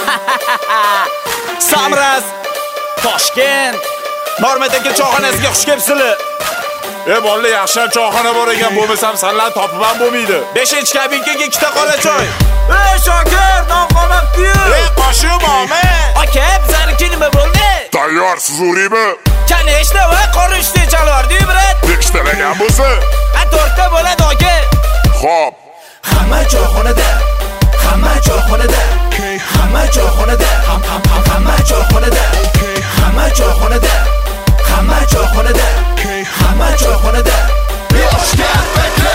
Samraz, Toshkent, Normatdagi choyxonasiga xush kelibsizlar. Bolalar, yaxshi choyxona bor ekan, bo'lmasam sanlar topib ham bo'lmaydi. 5-kabinkaga 2 ta qora choy. Shokir, non qolmabdi-yu. Qo'shib olma. Aka, bizlarniki nima bo'ldi? Tayyor, siz uriymi? Kaneshda va qora ishda chalardi-yu, brat. 5 talagan bo'lsa? 4 ta bo'ladi, aka. Xo'p. Hamma choyxonada, hamma choyxonada, hamma choyxonada, hamma choyxonada, hamma choyxonada, hamma choyxonada, hamma choyxonada. Yoshga bekle.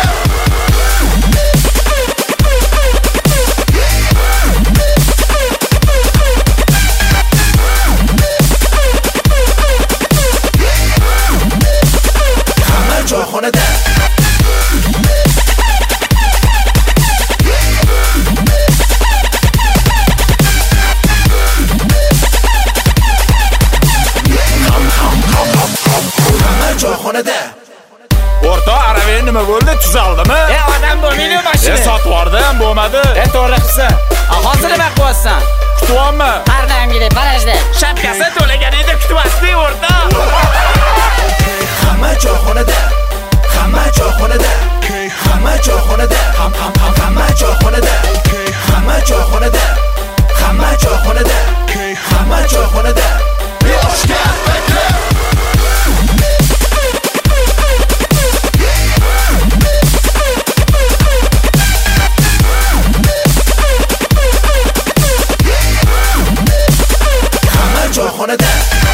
Hamma choyxonada. O'rta Arabiya nima bo'ldi? Tuzaldimi? Odam bo'lmaydi mashina. Sotib yubordim, bo'lmadi. To'g'ri qilsan. Hozir nima qilyapsan? Kutyapmi? Qardamgida, barajda. Shapkasi to'lagan edi, kutyapsiz, o'rta. Hamma choyxonada, hamma choyxonada, hamma choyxonada, hamma choyxonada, hamma choyxonada, hamma choyxonada, hamma choyxonada. Yoshga bekle. Choyxonada.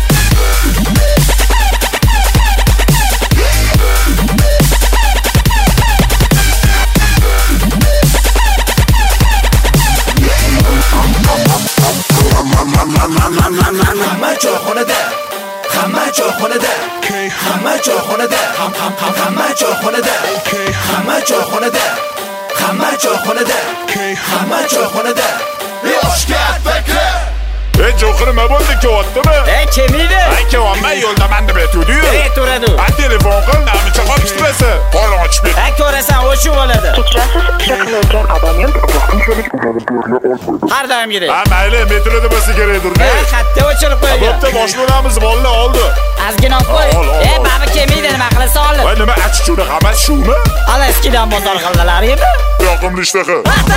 Hamma choyxonada, hamma choyxonada, hamma choyxonada, hamma choyxonada, hamma choyxonada, hamma choyxonada, hamma choyxonada. Yoshga bekle. Jo'xir nima bo'ldi, kelyaptimi? Kelmaydi. Kelyapman, yo'lda men deb aytuvdi-yu. Turadi. Telefon qil, namicha qolib chiqmasa. Qo'lini ochib ber. Ko'rasan, o'shu bo'ladi. Kechirasiz, chaqirayotgan abonent vaqtinchalik ularni to'g'ri olmaydi. Qardamgida. Mayli, metroda bo'lsa kerakdir. Xatda o'chirib qo'ygan. Bo'pti, boshlanamiz, bolalar oldi. Azgina olib qo'y. Baba kelmaydi, nima qilsa olib. Voy, nima achchiqchuna xabar shumi? Ala eskidan bozor qildilar-ku. Yoqimli ishtaha.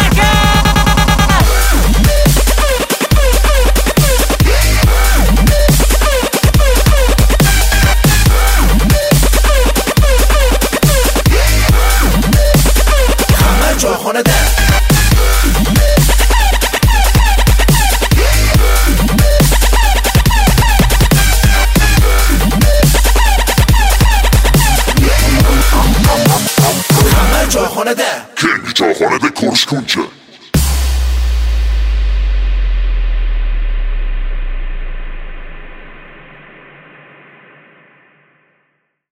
Choyxonada. Hamma choyxonada. Keyingi choyxonada ko'rishguncha.